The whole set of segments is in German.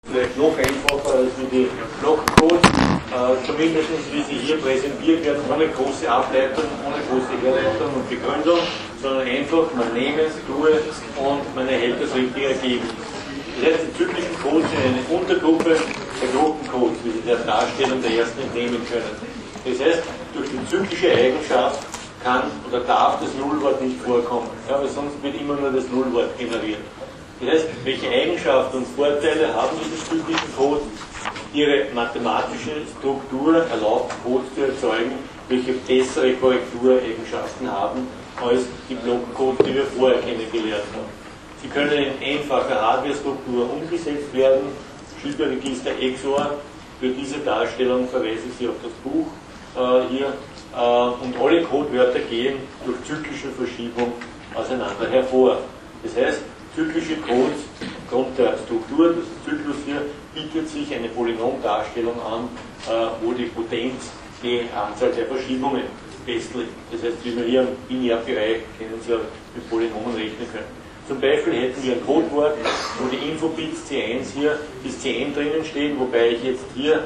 Vielleicht noch einfacher als wie die Blockcodes, zumindest wie sie hier präsentiert werden, ohne große Ableitung, ohne große Herleitung und Begründung, sondern einfach, man nehme es, tue es und man erhält das richtige Ergebnis. Das heißt, die zyklischen Codes sind eine Untergruppe der Gruppencodes, wie sie der Darstellung der ersten entnehmen können. Das heißt, durch die zyklische Eigenschaft kann oder darf das Nullwort nicht vorkommen, ja, weil sonst wird immer nur das Nullwort generiert. Das heißt, welche Eigenschaften und Vorteile haben diese zyklischen Codes? Ihre mathematische Struktur erlaubt, Codes zu erzeugen, welche bessere Korrektureigenschaften haben als die Blockcodes, die wir vorher kennengelernt haben. Sie können in einfacher Hardware-Struktur umgesetzt werden, Schilderregister XOR. Für diese Darstellung verweise ich Sie auf das Buch hier. Und alle Codewörter gehen durch zyklische Verschiebung auseinander hervor. Das heißt, zyklische Codes, aufgrund der Struktur des Zyklus hier, bietet sich eine Polynomdarstellung an, wo die Potenz die Anzahl der Verschiebungen festlegt. Das heißt, wie wir hier im Binärbereich kennen Sie ja mit Polynomen rechnen können. Zum Beispiel hätten wir ein Codewort, wo die Infobits C1 hier bis Cn drinnen stehen, wobei ich jetzt hier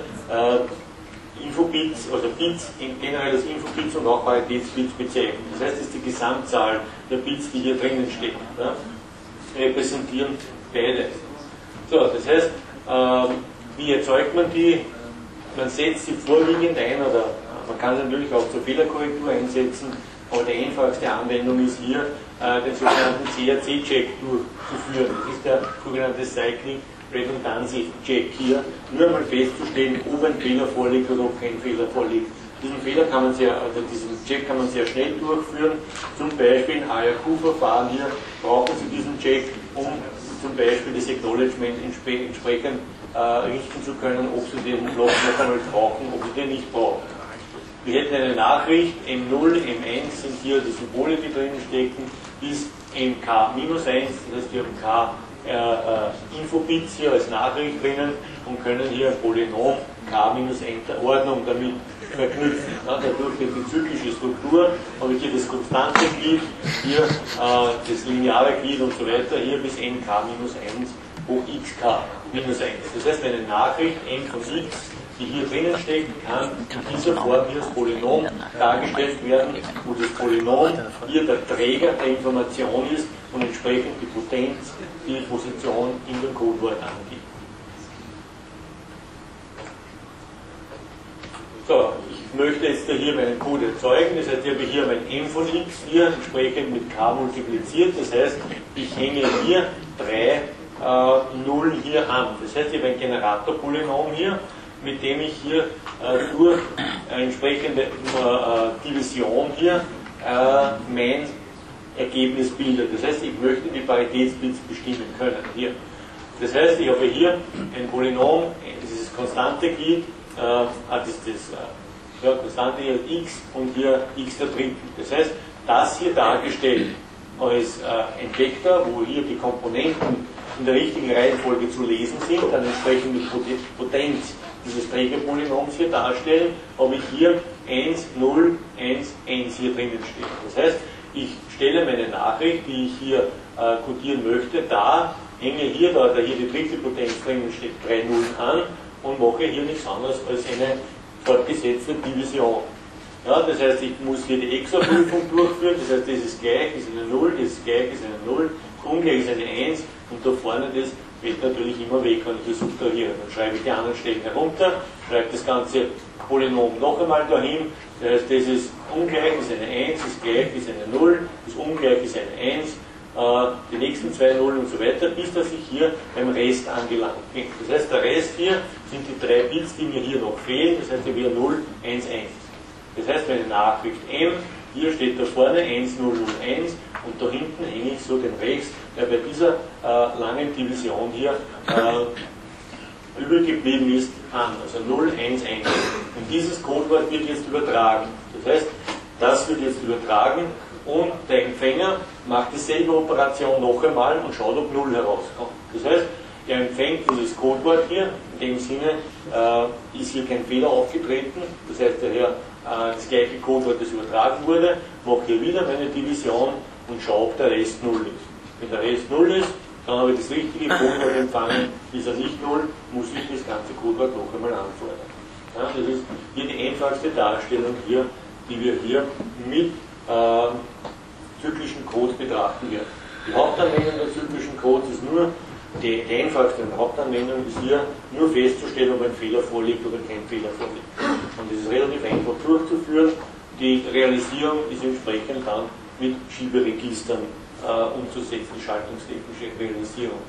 Infobits, also Bits, generell das Infobits und auch Paritätsbits bezeichne. Das heißt, das ist die Gesamtzahl der Bits, die hier drinnen stehen. Ja? Repräsentieren beide. So, das heißt, wie erzeugt man die? Man setzt sie vorwiegend ein, oder man kann sie natürlich auch zur Fehlerkorrektur einsetzen, aber die einfachste Anwendung ist hier, den sogenannten CRC-Check durchzuführen. Das ist der sogenannte Cyclic Redundancy Check hier, nur einmal festzustellen, ob ein Fehler vorliegt oder ob kein Fehler vorliegt. Diesen Check kann man sehr schnell durchführen. Zum Beispiel im ARQ-Verfahren hier brauchen Sie diesen Check, um zum Beispiel das Acknowledgement entsprechend richten zu können, ob Sie den Block noch einmal brauchen, ob Sie den nicht brauchen. Wir hätten eine Nachricht, M0, M1 sind hier die Symbole, die drinnen stecken, bis MK-1, das heißt wir haben K Infobits hier als Nachricht drinnen und können hier ein Polynom K-1 der Ordnung damit verknüpfen. Ja, dadurch wird die zyklische Struktur, habe ich hier das konstante Glied, hier das lineare Glied und so weiter, hier bis nk-1 hoch xk-1. Das heißt, eine Nachricht n von x, die hier drinnen steckt, kann in dieser Form hier als Polynom dargestellt werden, wo das Polynom hier der Träger der Information ist und entsprechend die Potenz, die Position in dem Codewort angibt. So, ich möchte jetzt hier meinen Code erzeugen, das heißt, ich habe hier mein m von x hier entsprechend mit k multipliziert, das heißt, ich hänge hier 3 0 hier an. Das heißt, ich habe ein Generatorpolynom hier, mit dem ich hier durch entsprechende Division hier mein Ergebnis bilde. Das heißt, ich möchte die Paritätsbits bestimmen können. Hier. Das heißt, ich habe hier ein Polynom, dieses konstante Glied, konstante hier x und hier x der Dritten. Das heißt, das hier dargestellt als ein Vektor, wo hier die Komponenten in der richtigen Reihenfolge zu lesen sind, dann entsprechend die Potenz dieses Trägerpolynoms hier darstellen, habe ich hier 1, 0, 1, 1 hier drinnen stehen. Das heißt, ich stelle meine Nachricht, die ich hier codieren möchte, da, hänge hier, da hier die dritte Potenz drinnen steht, 3 Nullen an und mache hier nichts anderes als eine fortgesetzte Division. Ja, das heißt, ich muss hier die XOR-Prüfung durchführen, das heißt, das ist gleich, ist eine 0, das ist gleich, ist eine 0, ungleich ist eine 1 und da vorne das wird natürlich immer weg, wenn ich hier subtrahiere. Dann schreibe ich die anderen Stellen herunter, schreibe das ganze Polynom noch einmal dahin, das heißt, das ist ungleich, ist eine 1, ist gleich, ist eine 0, ist ungleich, ist eine 1, die nächsten 2 Nullen und so weiter, bis dass ich hier beim Rest angelangt bin. Das heißt, der Rest hier sind die 3 Bits, die mir hier noch fehlen, das heißt, ich habe 0, 1, 1. Das heißt, meine Nachricht M, hier steht da vorne 1, 0, 0, 1 und da hinten hänge ich so den Rest, der bei dieser langen Division hier übrig geblieben ist, an. Also 0, 1, 1. Und dieses Codewort wird jetzt übertragen. Das heißt, das wird jetzt übertragen und der Empfänger macht dieselbe Operation noch einmal und schaut, ob 0 herauskommt. Das heißt, er empfängt dieses Codewort hier, in dem Sinne ist hier kein Fehler aufgetreten, das heißt, das gleiche Codewort, das übertragen wurde, mache hier wieder meine Division und schaue, ob der Rest 0 ist. Wenn der Rest 0 ist, Kann aber das richtige Codewort empfangen, ist er nicht 0, muss ich das ganze Codewort noch einmal anfordern. Ja, das ist hier die einfachste Darstellung hier, die wir hier mit zyklischen Codes betrachten werden. Die Hauptanwendung der zyklischen Codes ist nur, die einfachste Hauptanwendung ist hier nur festzustellen, ob ein Fehler vorliegt oder kein Fehler vorliegt. Und das ist relativ einfach durchzuführen. Die Realisierung ist entsprechend dann mit Schieberegistern umzusetzen, die schaltungstechnische Realisierung.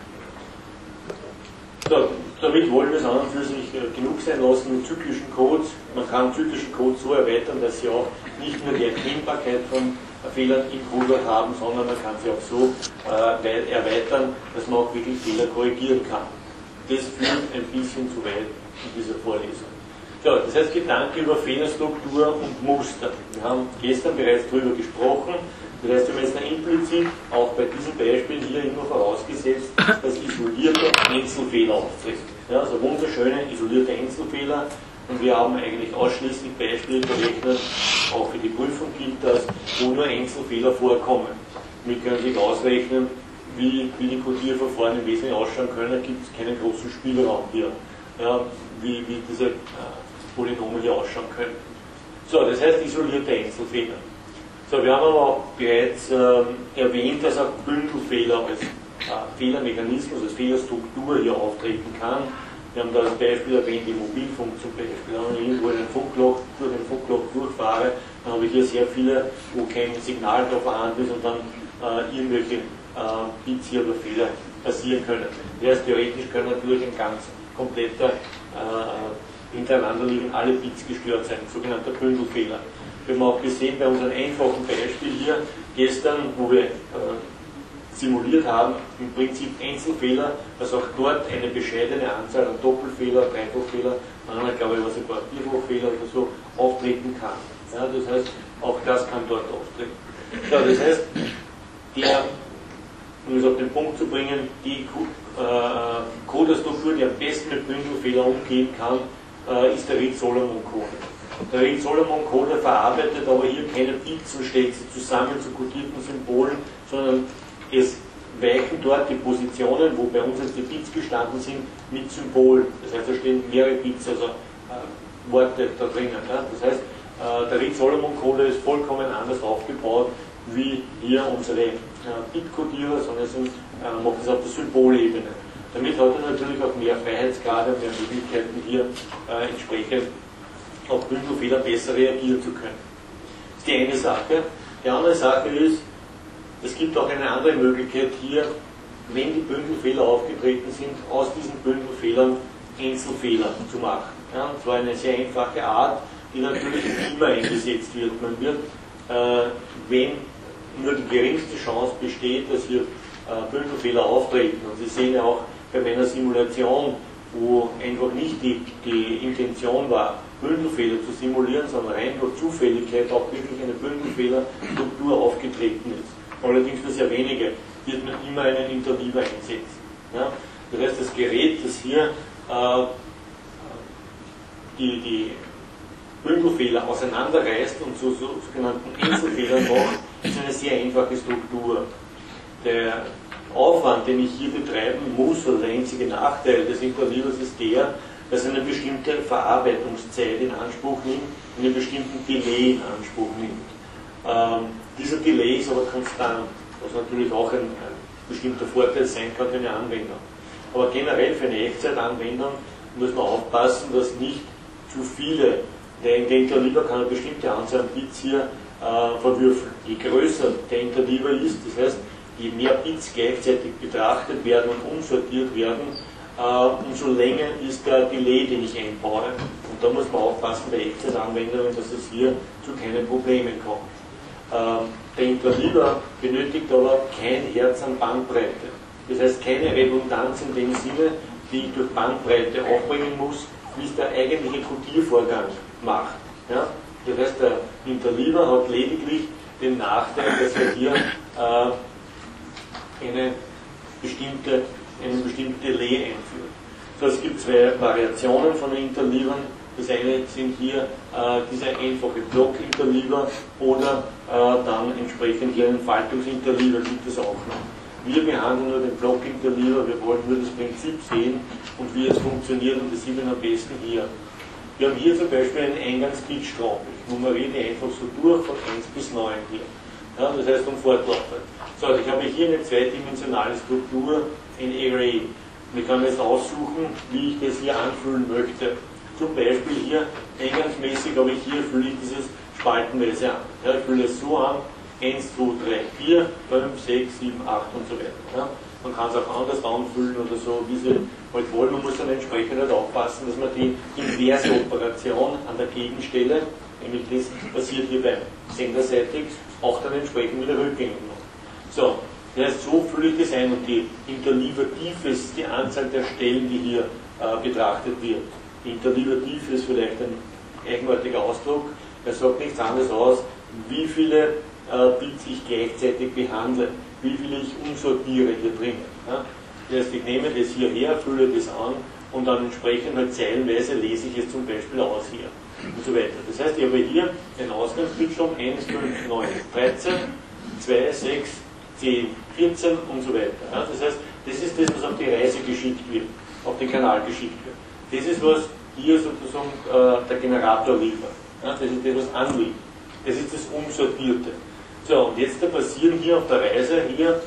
So, damit wollen wir es an und für sich genug sein lassen mit zyklischen Codes. Man kann zyklischen Codes so erweitern, dass sie auch nicht nur die Erkennbarkeit von Fehlern im Codewort haben, sondern man kann sie auch so erweitern, dass man auch wirklich Fehler korrigieren kann. Das führt ein bisschen zu weit in dieser Vorlesung. So, das heißt Gedanke über Fehlerstruktur und Muster. Wir haben gestern bereits darüber gesprochen. Das heißt, wir haben jetzt implizit auch bei diesem Beispiel hier immer vorausgesetzt, dass isolierte Einzelfehler auftreten. Ja, also wunderschöne isolierte Einzelfehler. Und wir haben eigentlich ausschließlich Beispiele berechnet, auch für die Prüfung gilt das, wo nur Einzelfehler vorkommen. Damit können Sie sich ausrechnen, wie die Codierverfahren im Wesentlichen ausschauen können. Da gibt es keinen großen Spielraum hier, ja, wie diese Polynome hier ausschauen können. So, das heißt isolierte Einzelfehler. So, wir haben aber auch bereits erwähnt, dass auch Bündelfehler als Fehlermechanismus, als Fehlerstruktur hier auftreten kann. Wir haben da als Beispiel erwähnt, im Mobilfunk zum Beispiel. Wenn ich irgendwo durch ein Funkloch durchfahre, dann habe ich hier sehr viele, wo kein Signal da vorhanden ist und dann irgendwelche Bits hier oder Fehler passieren können. Das heißt, theoretisch können natürlich ein ganz kompletter hintereinander liegen alle Bits gestört sein, sogenannter Bündelfehler. Wir haben auch gesehen bei unserem einfachen Beispiel hier gestern, wo wir simuliert haben, im Prinzip Einzelfehler, dass auch dort eine bescheidene Anzahl an Doppelfehler, Dreifachfehler, manchmal glaube ich sogar Vierfachfehler oder so auftreten kann. Ja, das heißt, auch das kann dort auftreten. Ja, das heißt, um es auf den Punkt zu bringen, die Coderstruktur, die am besten mit Bündelfehler umgehen kann, ist der Reed-Solomon-Code. Der Reed-Solomon-Code verarbeitet aber hier keine Bits und stellt sie zusammen zu kodierten Symbolen, sondern es weichen dort die Positionen, wo bei uns jetzt die Bits gestanden sind, mit Symbolen. Das heißt, da stehen mehrere Bits, also Worte da drinnen. Ja? Das heißt, der Reed-Solomon-Code ist vollkommen anders aufgebaut wie hier unsere Bit-Codierer, sondern macht es auf der Symbolebene. Damit hat er natürlich auch mehr Freiheitsgrade und mehr Möglichkeiten hier entsprechend auf Bündelfehler besser reagieren zu können. Das ist die eine Sache. Die andere Sache ist, es gibt auch eine andere Möglichkeit hier, wenn die Bündelfehler aufgetreten sind, aus diesen Bündelfehlern Einzelfehler zu machen. Ja, und zwar eine sehr einfache Art, die natürlich immer eingesetzt wird. Man wird, wenn nur die geringste Chance besteht, dass hier Bündelfehler auftreten, und Sie sehen ja auch bei meiner Simulation, wo einfach nicht die Intention war, Bündelfehler zu simulieren, sondern rein durch Zufälligkeit auch wirklich eine Bündelfehlerstruktur aufgetreten ist. Allerdings für sehr wenige wird man immer einen Interleaver einsetzen. Ja? Das heißt, das Gerät, das hier die Bündelfehler auseinanderreißt und zu sogenannten Einzelfehlern macht, ist eine sehr einfache Struktur. Der Aufwand, den ich hier betreiben muss, oder der einzige Nachteil des Interleavers ist der, dass er eine bestimmte Verarbeitungszeit in Anspruch nimmt, einen bestimmten Delay in Anspruch nimmt. Dieser Delay ist aber konstant, was natürlich auch ein bestimmter Vorteil sein kann für eine Anwendung. Aber generell für eine Echtzeitanwendung muss man aufpassen, dass nicht zu viele, der Interleaver kann eine bestimmte Anzahl an Bits hier verwürfeln. Je größer der Interleaver ist, das heißt, je mehr Bits gleichzeitig betrachtet werden und umsortiert werden, umso länger ist der Delay, den ich einbaue. Und da muss man aufpassen bei Echtzeitanwendungen, dass es hier zu keinen Problemen kommt. Der Interleaver benötigt aber kein Herz an Bandbreite. Das heißt, keine Redundanz in dem Sinne, die ich durch Bandbreite aufbringen muss, wie es der eigentliche Codiervorgang macht. Ja? Das heißt, der Interleaver hat lediglich den Nachteil, dass er hier einen bestimmten Delay einführt. So, es gibt zwei Variationen von den Interleavern. Das eine sind hier dieser einfache Block-Interleaver oder dann entsprechend hier einen Faltungsinterleaver gibt es auch noch. Wir behandeln nur den Block-Interleaver, wir wollen nur das Prinzip sehen und wie es funktioniert, und das sieht man am besten hier. Wir haben hier zum Beispiel einen Eingangsbitstrom. Ich nummeriere die einfach so durch von 1 bis 9 hier. Ja, das heißt fortlaufend. So, ich habe hier eine zweidimensionale Struktur, ein Array. Und ich kann jetzt aussuchen, wie ich das hier anfüllen möchte. Zum Beispiel hier, eingangsmäßig habe ich hier, fülle ich dieses spaltenweise an. Ja, ich fülle es so an, 1, 2, 3, 4, 5, 6, 7, 8 und so weiter. Ja. Man kann es auch anders anfüllen oder so, wie Sie halt wollen. Man muss dann entsprechend halt aufpassen, dass man die inverse Operation an der Gegenstelle, nämlich das passiert hier beim senderseitig, auch dann entsprechend wieder rückgängig macht. So, das heißt, so fülle ich das ein, und die Interleaver-Tiefe ist die Anzahl der Stellen, die hier betrachtet wird. Die Interleaver-Tiefe ist vielleicht ein eigenartiger Ausdruck, er sagt nichts anderes aus, wie viele Bits ich gleichzeitig behandle, wie viele ich umsortiere hier drinnen. Ja? Das heißt, ich nehme das hierher, fülle das an und dann entsprechend halt zeilenweise lese ich es zum Beispiel aus hier und so weiter. Das heißt, ich habe hier den Ausgangsbitstrom 1, 5, 9, 13, 2, 6, 10, 14 und so weiter. Ja? Das heißt, das ist das, was auf die Reise geschickt wird, auf den Kanal geschickt wird. Das ist, was hier sozusagen der Generator liefert. Ja? Das ist das, was anliegt. Das ist das Umsortierte. So, und jetzt passieren hier auf der Reise hier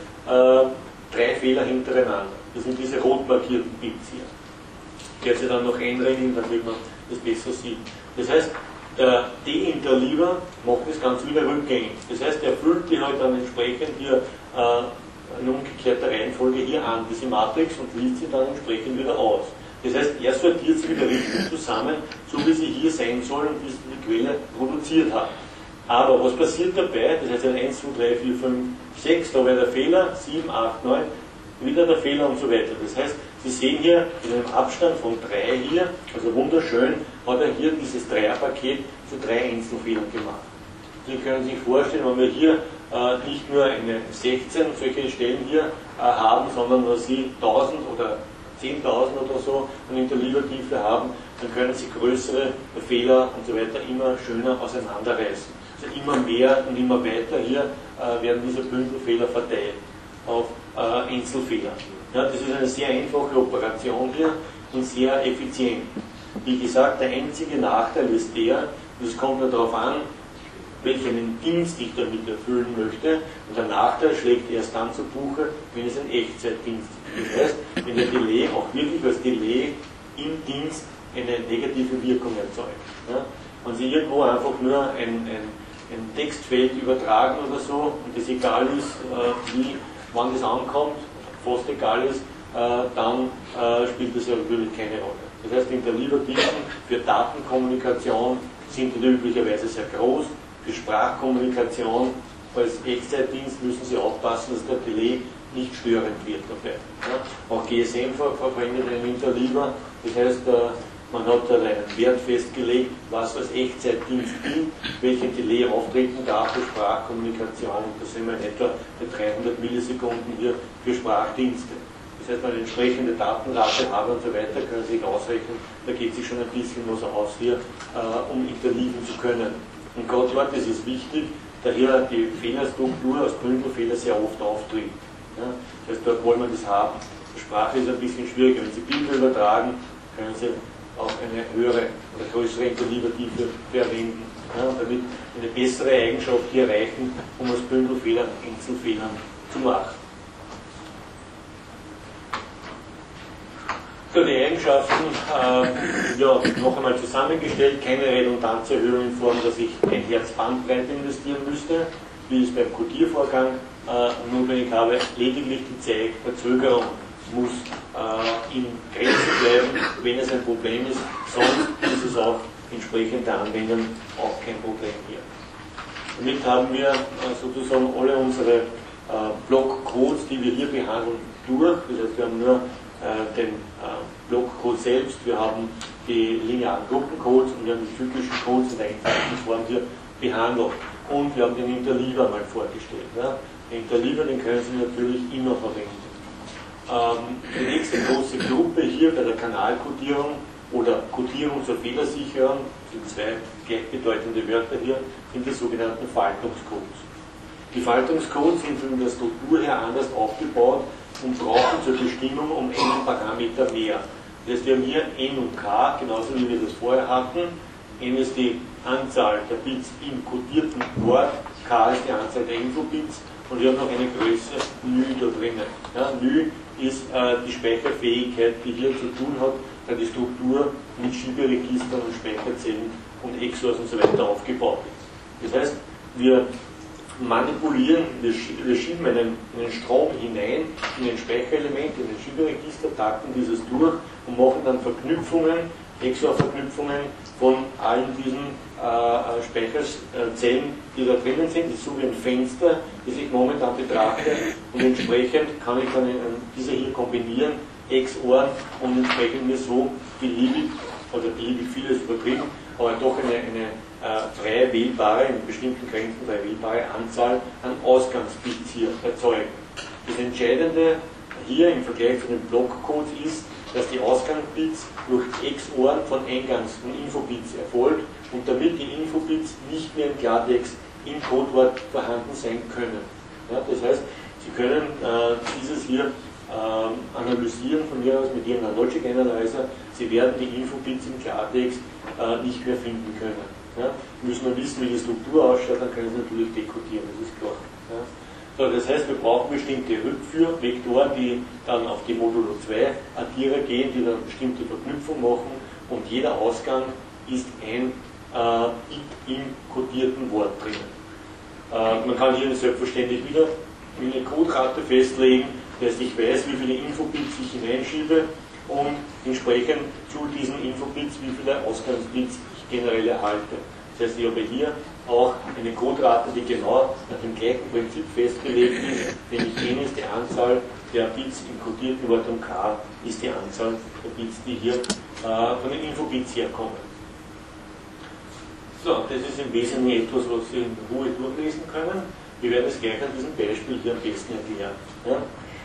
3 Fehler hintereinander. Das sind diese rot markierten Bits hier. Ich werde sie dann noch einregeln, damit man das besser sieht. Das heißt, der De-Interleaver macht das Ganze wieder rückgängig. Das heißt, er füllt die halt dann entsprechend hier in umgekehrter Reihenfolge hier an, diese Matrix, und liest sie dann entsprechend wieder aus. Das heißt, er sortiert sie wieder richtig zusammen, so wie sie hier sein sollen und wie sie die Quelle produziert hat. Aber was passiert dabei? Das heißt, 1, 2, 3, 4, 5, 6, da wäre der Fehler, 7, 8, 9, wieder der Fehler und so weiter. Das heißt, Sie sehen hier in einem Abstand von 3 hier, also wunderschön, hat er hier dieses Dreierpaket zu 3 Einzelfehlern gemacht. Sie können sich vorstellen, wenn wir hier nicht nur eine 16 solche Stellen hier haben, sondern wenn Sie 1000 oder 10.000 oder so an Interleaver-Tiefe haben, dann können Sie größere Fehler und so weiter immer schöner auseinanderreißen. Also immer mehr und immer weiter hier werden diese Bündelfehler verteilt auf Einzelfehler. Ja, das ist eine sehr einfache Operation hier und sehr effizient. Wie gesagt, der einzige Nachteil ist der, und es kommt nur darauf an, welchen Dienst ich damit erfüllen möchte, und der Nachteil schlägt erst dann zu Buche, wenn es ein Echtzeitdienst ist. Das heißt, wenn der Delay auch wirklich als Delay im Dienst eine negative Wirkung erzeugt. Ja? Wenn Sie irgendwo einfach nur ein Textfeld übertragen oder so, und es egal ist, wann das ankommt, fast egal ist, dann spielt das ja natürlich keine Rolle. Das heißt, Interleaver-Tiefen für Datenkommunikation sind üblicherweise sehr groß. Für Sprachkommunikation als Echtzeitdienst müssen Sie aufpassen, dass der Delay nicht störend wird dabei. Ja? Auch GSM verwendet einen Interleaver, das heißt, man hat da einen Wert festgelegt, was als Echtzeitdienst gilt, welchen Delay auftreten darf für Sprachkommunikation. Da sind wir in etwa bei 300 Millisekunden hier für Sprachdienste. Das heißt, wenn ich eine entsprechende Datenrate habe und so weiter, können Sie sich ausrechnen, da geht sich schon ein bisschen was aus hier, um interleaven zu können. Und gerade dort ist es wichtig, da hier die Fehlerstruktur als Bündelfehler sehr oft auftritt. Ja? Das heißt, dort wollen wir das haben. Die Sprache ist ein bisschen schwieriger. Wenn Sie Bilder übertragen, können Sie auch eine höhere oder größere Interleaver-Tiefe verwenden. Ja? Und damit eine bessere Eigenschaft hier erreichen, um aus Bündelfehlern Einzelfehlern zu machen. So, die Eigenschaften, ja, noch einmal zusammengestellt, keine Redundanzerhöhung in Form, dass ich ein Hertz Bandbreite investieren müsste, wie es beim Codiervorgang notwendig habe, lediglich die Zeitverzögerung muss in Grenzen bleiben, wenn es ein Problem ist, sonst ist es auch entsprechend der Anwendung auch kein Problem hier. Damit haben wir sozusagen alle unsere Blockcodes, die wir hier behandeln, durch. Das heißt, wir haben nur den Blockcode selbst, wir haben die linearen Gruppencodes und wir haben die zyklischen Codes in der einfachen Form hier behandelt. Und wir haben den Interleaver mal vorgestellt. Ja. Den Interleaver, den können Sie natürlich immer verwenden. Die nächste große Gruppe hier bei der Kanalkodierung oder Kodierung zur Fehlersicherung, sind 2 gleichbedeutende Wörter hier, sind die sogenannten Faltungscodes. Die Faltungscodes sind von der Struktur her anders aufgebaut und brauchen zur Bestimmung um einen Parameter mehr. Das heißt, wir haben hier n und k, genauso wie wir das vorher hatten. n ist die Anzahl der Bits im kodierten Wort, k ist die Anzahl der Infobits und wir haben noch eine Größe νü da drinnen. Ja, νü ist die Speicherfähigkeit, die hier zu tun hat, da die Struktur mit Schieberegistern und Speicherzellen und XORs und so weiter aufgebaut ist. Das heißt, wir manipulieren, wir schieben einen Strom hinein in ein Speicherelement, in ein Schieberegister, takten dieses durch und machen dann Verknüpfungen, XOR-Verknüpfungen von allen diesen Speicherzellen, die da drinnen sind. Das ist so wie ein Fenster, das ich momentan betrachte, und entsprechend kann ich dann diese hier kombinieren, XOR, und entsprechend mir so beliebig, oder beliebig vieles übertrieben, aber doch eine frei wählbare, in bestimmten Grenzen frei wählbare Anzahl an Ausgangsbits hier erzeugen. Das Entscheidende hier im Vergleich zu den Blockcodes ist, dass die Ausgangsbits durch XOR von Eingangs- und Infobits erfolgt und damit die Infobits nicht mehr im Klartext im Codewort vorhanden sein können. Ja, das heißt, Sie können dieses hier analysieren von mir aus mit Ihrem Logic Analyzer. Sie werden die Infobits im Klartext nicht mehr finden können. Ja? Müssen wir wissen, wie die Struktur ausschaut, dann können Sie natürlich dekodieren, das ist klar. Ja? So, das heißt, wir brauchen bestimmte Rückführvektoren, die dann auf die Modulo 2 Addierer gehen, die dann bestimmte Verknüpfung machen, und jeder Ausgang ist ein Bit im kodierten Wort drinnen. Man kann hier selbstverständlich wieder eine Coderate festlegen, das heißt, ich weiß, wie viele Infobits ich hineinschiebe und entsprechend zu diesen Infobits, wie viele Ausgangsbits ich generell erhalte. Das heißt, ich habe hier auch eine Coderate, die genau nach dem gleichen Prinzip festgelegt ist, nämlich n ist die Anzahl der Bits im kodierten Wort und k ist die Anzahl der Bits, die hier von den Infobits herkommen. So, das ist im Wesentlichen etwas, was Sie in Ruhe durchlesen können. Wir werden es gleich an diesem Beispiel hier am besten erklären. Ja?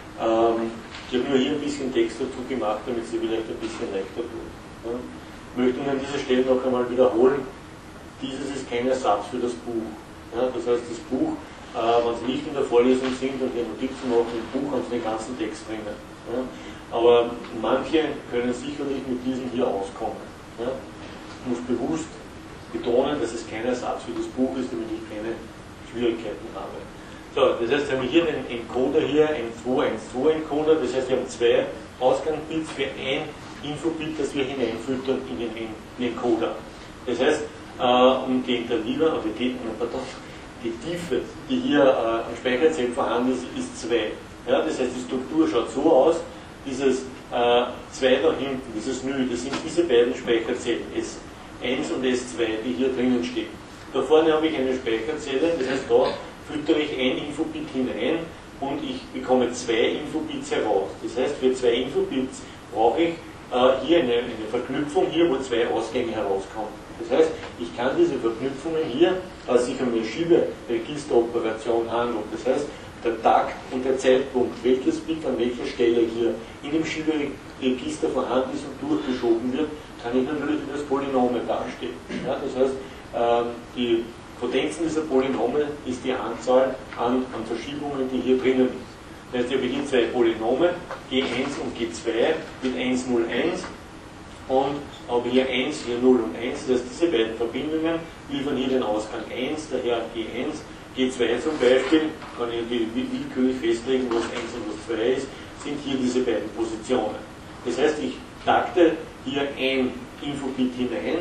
Ich habe nur hier ein bisschen Text dazu gemacht, damit Sie vielleicht ein bisschen leichter tun. Ja? Ich möchte Ihnen an dieser Stelle noch einmal wiederholen, dieses ist kein Ersatz für das Buch. Ja? Das heißt, das Buch, wenn Sie nicht in der Vorlesung sind und hier Notizen machen, im Buch haben Sie den ganzen Text drinnen. Ja? Aber manche können sicherlich mit diesem hier auskommen. Ja? Ich muss bewusst betonen, dass es kein Ersatz für das Buch ist, damit ich keine Schwierigkeiten habe. So, das heißt, wir haben hier den Encoder hier, ein 212-Encoder, das heißt, wir haben zwei Ausgangsbits für ein Infobit, das wir hineinfüttern in den Encoder. Das heißt, um die Intervalle, oder die Tiefe, die hier am Speicherzellen vorhanden ist 2. Ja, das heißt, die Struktur schaut so aus, dieses 2 da hinten, dieses νü, das sind diese beiden Speicherzellen, S1 und S2, die hier drinnen stehen. Da vorne habe ich eine Speicherzelle, das heißt, da füttere ich ein Infobit hinein und ich bekomme 2 Infobits heraus. Das heißt, für 2 Infobits brauche ich hier eine Verknüpfung, hier wo 2 Ausgänge herauskommen. Das heißt, ich kann diese Verknüpfungen hier, da es sich um eine Schieberegisteroperation handelt, das heißt, der Takt und der Zeitpunkt, welches Bit an welcher Stelle hier in dem Schieberegister vorhanden ist und durchgeschoben wird, kann ich natürlich als Polynome darstellen. Ja, das heißt, die Potenzen dieser Polynome ist die Anzahl an Verschiebungen, die hier drinnen ist. Das heißt, ich habe hier zwei Polynome, G1 und G2 mit 1, 0, 1 und habe hier 1, hier 0 und 1. Das heißt, diese beiden Verbindungen liefern hier den Ausgang 1, daher G1, G2 zum Beispiel, kann ich willkürlich festlegen, was 1 und was 2 ist, sind hier diese beiden Positionen. Das heißt, ich takte hier ein Infobit hinein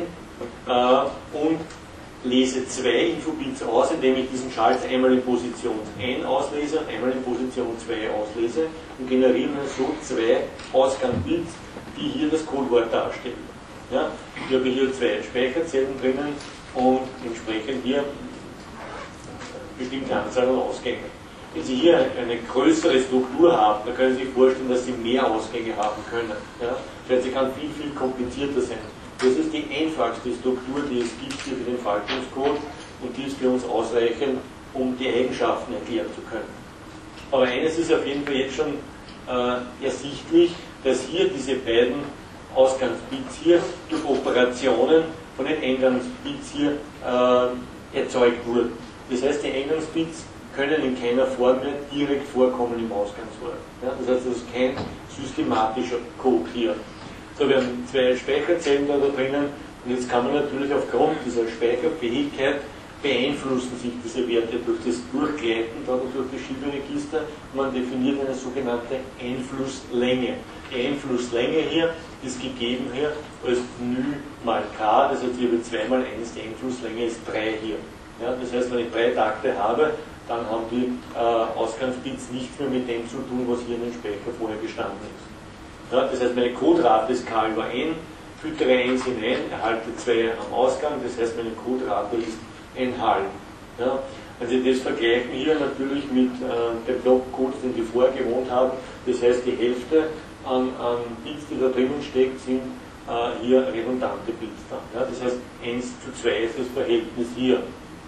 und lese 2 Infobits aus, indem ich diesen Schalter einmal in Position 1 auslese und einmal in Position 2 auslese und generiere so 2 Ausgangsbits, die hier das Codewort darstellen. Ja? Ich habe hier 2 Speicherzellen drinnen und entsprechend hier bestimmte Anzahl an Ausgängen. Wenn Sie hier eine größere Struktur haben, dann können Sie sich vorstellen, dass Sie mehr Ausgänge haben können. Ja? Das heißt, sie kann viel, viel komplizierter sein. Das ist die einfachste Struktur, die es gibt hier für den Faltungscode und die ist für uns ausreichend, um die Eigenschaften erklären zu können. Aber eines ist auf jeden Fall jetzt schon ersichtlich, dass hier diese beiden Ausgangsbits hier durch Operationen von den Eingangsbits hier erzeugt wurden. Das heißt, die Eingangsbits können in keiner Form mehr direkt vorkommen im Ausgangswort. Ja, das heißt, es ist kein systematischer Code hier. So, wir haben zwei Speicherzellen da drinnen und jetzt kann man natürlich aufgrund dieser Speicherfähigkeit beeinflussen sich diese Werte durch das Durchgleiten da durch das Schieberegister. Man definiert eine sogenannte Einflusslänge. Die Einflusslänge hier ist gegeben hier als ν mal k, das heißt hier habe 2 mal 1, die Einflusslänge ist 3 hier. Ja, das heißt, wenn ich 3 Takte habe, dann haben die Ausgangsbits nichts mehr mit dem zu tun, was hier in den Speicher vorher gestanden ist. Ja, das heißt, meine Coderate ist k über n, füttere 1 hinein, erhalte 2 am Ausgang, das heißt, meine Coderate ist 1,5. Ja, wenn Sie das vergleichen hier natürlich mit dem Blockcode, den wir vorher gewohnt haben, das heißt, die Hälfte an Bits, die da drinnen steckt, sind hier redundante Bits. Ja, das heißt, 1 zu 2 ist das Verhältnis hier.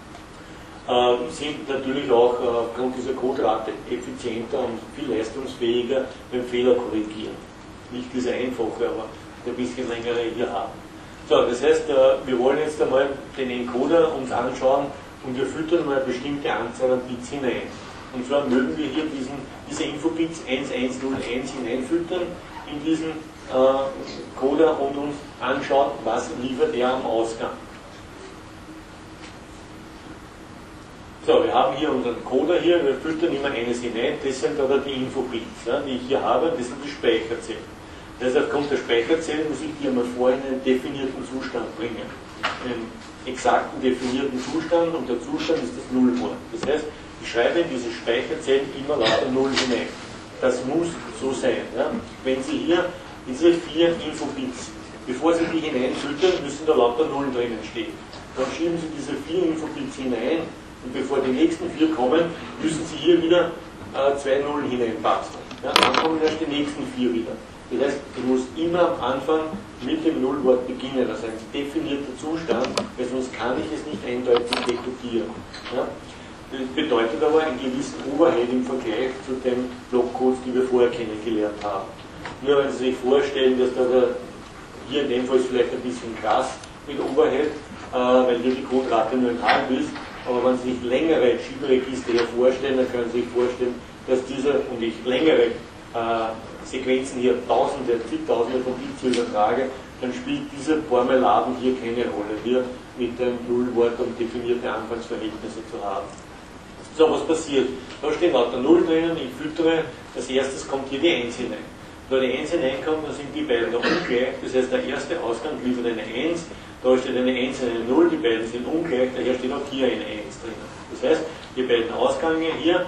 Sind natürlich auch aufgrund dieser Coderate effizienter und viel leistungsfähiger beim Fehler korrigieren. Nicht diese einfache, aber ein bisschen längere hier haben. So, das heißt, wir wollen jetzt einmal den Encoder uns anschauen und wir füttern mal eine bestimmte Anzahl an Bits hinein. Und zwar mögen wir hier diese Infobits 1101 hineinfüttern in diesen Coder und uns anschauen, was liefert er am Ausgang. So, wir haben hier unseren Coder hier, wir füttern immer eines hinein, das sind aber die Infobits, ja, die ich hier habe, das sind die Speicherzellen. Das heißt, aufgrund der Speicherzellen muss ich die einmal vorher in einen definierten Zustand bringen. Einen exakten definierten Zustand und der Zustand ist das Nullwort. Das heißt, ich schreibe in diese Speicherzellen immer lauter Null hinein. Das muss so sein. Ja. Wenn Sie hier diese 4 Infobits, bevor Sie die hineinfüttern, müssen da lauter Null drinnen stehen. Dann schieben Sie diese 4 Infobits hinein und bevor die nächsten 4 kommen, müssen Sie hier wieder 2 Nullen hineinbasteln. Ja, dann kommen erst die nächsten 4 wieder. Das heißt, ich muss immer am Anfang mit dem Nullwort beginnen, also ein definierter Zustand, weil sonst kann ich es nicht eindeutig dekodieren. Ja? Das bedeutet aber einen gewissen Overhead im Vergleich zu den Blockcodes, die wir vorher kennengelernt haben. Nur wenn Sie sich vorstellen, dass da hier in dem Fall ist vielleicht ein bisschen krass mit Overhead, weil hier die Coderate nur 1,5 ist, aber wenn Sie sich längere Schieberegister hier vorstellen, dann können Sie sich vorstellen, dass diese und ich längere Sequenzen hier Tausende, zigtausende von Bits übertrage, dann spielt diese Formeladen hier keine Rolle, hier mit dem Nullwort und definierte Anfangsverhältnisse zu haben. So, was passiert? Da steht lauter Null drinnen, ich füttere, als erstes kommt hier die 1 hinein. Da die 1 hineinkommt, dann sind die beiden noch ungleich, das heißt, der erste Ausgang liefert eine 1, da steht eine 1 und eine 0, die beiden sind ungleich, daher steht auch hier eine 1 drinnen. Das heißt, die beiden Ausgänge hier,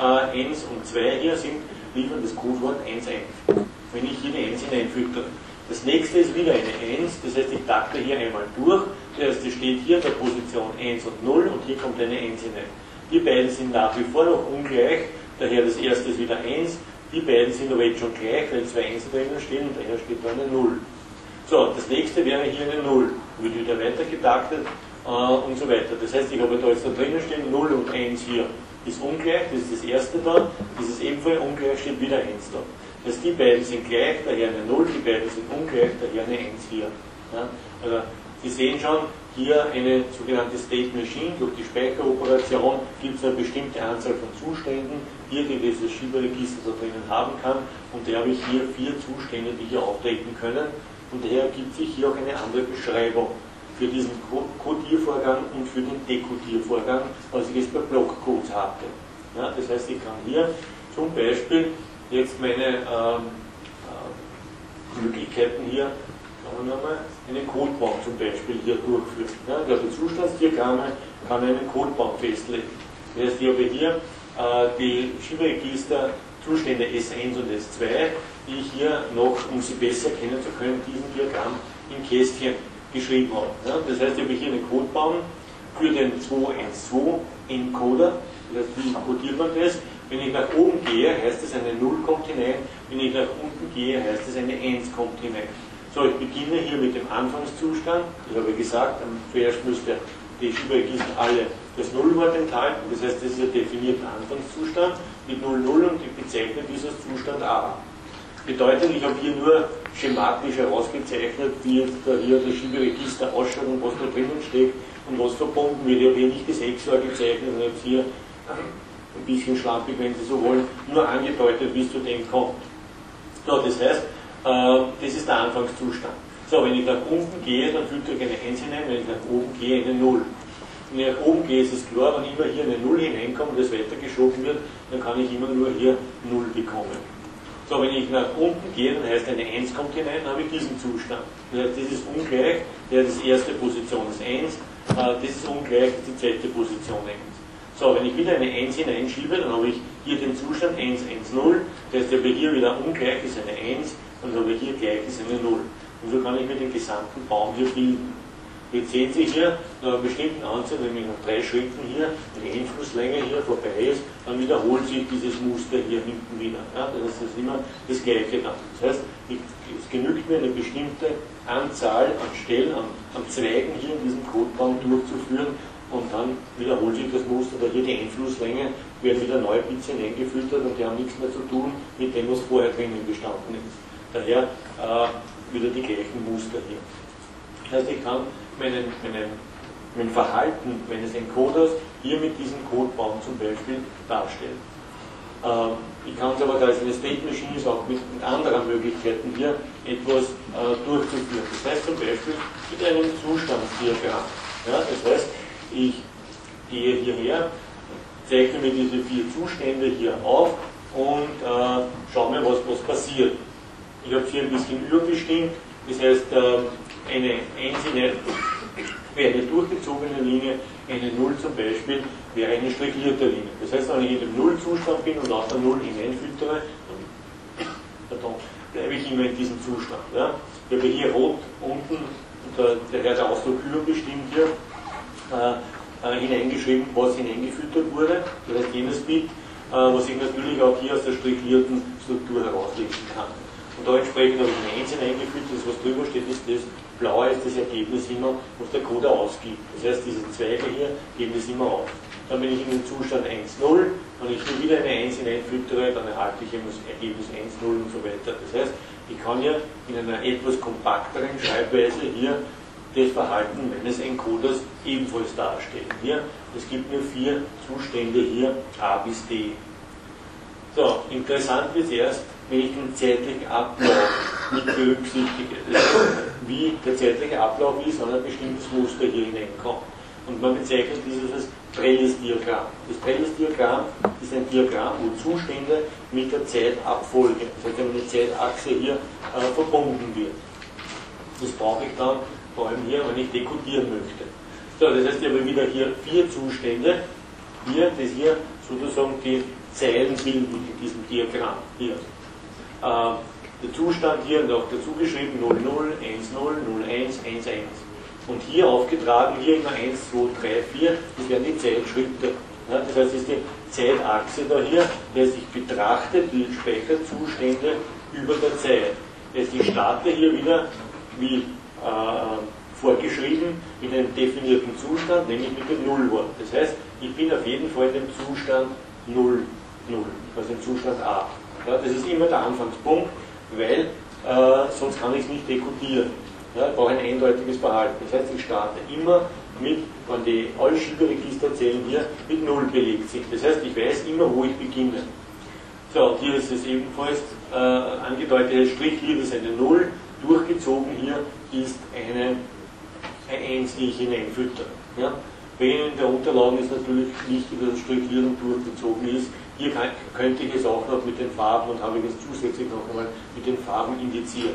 1 und 2 hier, liefern das Codewort 1,1. Wenn ich hier die 1 hineinfüttere. Das nächste ist wieder eine 1, das heißt, ich takte hier einmal durch, das heißt, es steht hier in der Position 1 und 0 und hier kommt eine 1 hinein. Die beiden sind nach wie vor noch ungleich, daher das erste ist wieder 1, die beiden sind aber jetzt schon gleich, weil 2 1 drinnen stehen und daher steht da eine 0. So, das nächste wäre hier eine 0, wird wieder weiter getaktet und so weiter. Das heißt, ich habe da jetzt da drinnen stehen 0 und 1 hier. Ist ungleich, das ist das erste da, dieses ebenfalls ungleich, steht wieder 1 da. Das heißt, die beiden sind gleich, daher eine 0, die beiden sind ungleich, daher eine 1 hier. Ja? Also, Sie sehen schon, hier eine sogenannte State Machine, durch die Speicheroperation gibt es eine bestimmte Anzahl von Zuständen, hier die dieses Schieberegister da drinnen haben kann, und da habe ich hier 4 Zustände, die hier auftreten können, und daher ergibt sich hier auch eine andere Beschreibung für diesen Codiervorgang und für den Dekodiervorgang, als ich es bei Blockcodes hatte. Ja, das heißt, ich kann hier zum Beispiel jetzt meine Möglichkeiten hier, sagen wir mal, einen Codebaum zum Beispiel hier durchführen. Ja, also Zustandsdiagramme kann einen Codebaum festlegen. Das heißt, ich habe hier die Schieberegister Zustände S1 und S2, die ich hier noch, um sie besser kennen zu können, diesem Diagramm im Kästchen geschrieben habe. Ja, das heißt, ich habe hier einen Codebaum für den 212 Encoder. Das heißt, wie codiert man das? Wenn ich nach oben gehe, heißt es eine 0 kommt hinein. Wenn ich nach unten gehe, heißt es eine 1 kommt hinein. So, ich beginne hier mit dem Anfangszustand. Ich habe gesagt, zuerst müsste die Schieberegister alle das Nullwort enthalten. Das heißt, das ist ein definierter Anfangszustand mit 00 und ich bezeichne dieses Zustand A. Bedeutet, ich habe hier nur schematisch herausgezeichnet, wie jetzt hier das Schieberegister ausschaut und was da drinnen steht und was verbunden wird. Ich habe hier nicht das XOR gezeichnet, sondern ich habe hier ein bisschen schlampig, wenn Sie so wollen, nur angedeutet, wie es zu dem kommt. So, das heißt, das ist der Anfangszustand. So, wenn ich nach unten gehe, dann fügt euch eine 1 hinein, wenn ich nach oben gehe, eine 0. Wenn ich nach oben gehe, ist es klar, wenn immer hier eine 0 hineinkommt und das weitergeschoben wird, dann kann ich immer nur hier 0 bekommen. So, wenn ich nach unten gehe, dann heißt eine 1 kommt hinein, dann habe ich diesen Zustand. Das heißt, das ist ungleich, der ist die erste Position ist 1, das ist ungleich, das ist die zweite Position 1. So, wenn ich wieder eine 1 hineinschiebe, dann habe ich hier den Zustand 1, 1, 0, das heißt, aber hier wieder ungleich ist eine 1 und habe hier gleich ist eine 0. Und so kann ich mir den gesamten Baum hier bilden. Jetzt sehen Sie hier, nach einer bestimmten Anzahl, nämlich nach 3 Schritten hier, wenn die Endflusslänge hier vorbei ist, dann wiederholt sich dieses Muster hier hinten wieder. Ja, das ist immer das Gleiche dann. Das heißt, es genügt mir eine bestimmte Anzahl an Stellen, an Zweigen hier in diesem Codebaum durchzuführen und dann wiederholt sich das Muster, da hier die Endflusslänge werden wieder neue Bits hineingefüttert und die haben nichts mehr zu tun mit dem, was vorher drinnen gestanden ist. Daher wieder die gleichen Muster hier. Das heißt, ich kann mein Verhalten meines Encoders hier mit diesem Codebaum zum Beispiel darstellen. Ich kann es aber, da es eine State Machine ist, auch mit anderen Möglichkeiten hier etwas durchzuführen. Das heißt zum Beispiel mit einem Zustandsdiagramm. Ja, das heißt, ich gehe hierher, zeichne mir diese 4 Zustände hier auf und schaue mir, was passiert. Ich habe es hier ein bisschen überbestimmt, das heißt, eine 1 wäre eine durchgezogene Linie, eine 0 zum Beispiel wäre eine strichlierte Linie. Das heißt, wenn ich in dem Nullzustand bin und aus der 0 hineinfüttere, dann bleibe ich immer in diesem Zustand. Ja. Ich habe hier rot unten, der Ausdruck überbestimmt hier, hineingeschrieben, was hineingefüttert wurde. Das heißt, jenes Bit, was ich natürlich auch hier aus der strichlierten Struktur herauslesen kann. Und da entsprechend habe ich eine 1 hineingefügt, das was drüber steht, ist das Blaue, ist das Ergebnis immer, was der Coder ausgibt. Das heißt, diese Zweige hier geben das immer auf. Dann bin ich in den Zustand 1, 0, wenn ich hier wieder eine 1 hineinfüttere, dann erhalte ich das Ergebnis 1, 0 und so weiter. Das heißt, ich kann ja in einer etwas kompakteren Schreibweise hier das Verhalten meines Encoders ebenfalls darstellen. Hier, es gibt nur 4 Zustände hier, A bis D. So, interessant wird es erst, wenn ich den zeitlichen Ablauf mit berücksichtige. Das heißt, wie der zeitliche Ablauf ist, wenn ein bestimmtes Muster hier hineinkommt. Und man bezeichnet dieses als Trellis-Diagramm. Das Trellis-Diagramm ist ein Diagramm, wo Zustände mit der Zeitabfolge, das heißt, wenn eine Zeitachse hier verbunden wird. Das brauche ich dann vor allem hier, wenn ich dekodieren möchte. So, das heißt, ich habe wieder hier 4 Zustände, das hier sozusagen die Zeilen bilden in diesem Diagramm hier. Der Zustand hier noch dazu geschrieben 00, 10, 01, 11. Und hier aufgetragen, hier immer 1, 2, 3, 4, das wären die Zeitschritte. Ja, das heißt, das ist die Zeitachse da hier, das heißt, ich betrachte die Speicherzustände über der Zeit. Das heißt, ich starte hier wieder, wie vorgeschrieben, in einem definierten Zustand, nämlich mit dem Nullwort. Das heißt, ich bin auf jeden Fall in dem Zustand 0, 0, also im Zustand A. Ja, das ist immer der Anfangspunkt, weil sonst kann ich es nicht dekodieren. Ja, ich brauche ein eindeutiges Verhalten. Das heißt, ich starte immer mit, wenn die alle Schieberegisterzellen hier mit 0 belegt sind. Das heißt, ich weiß immer, wo ich beginne. So, und hier ist es ebenfalls angedeutet, als Strich hier ist eine 0, durchgezogen hier ist eine 1, die ich hineinfüttere. Ja? Bei Ihnen in der Unterlagen ist natürlich wichtig, dass das Strichlieren durchgezogen ist. Hier könnte ich es auch noch mit den Farben und habe ich es zusätzlich noch einmal mit den Farben indiziert.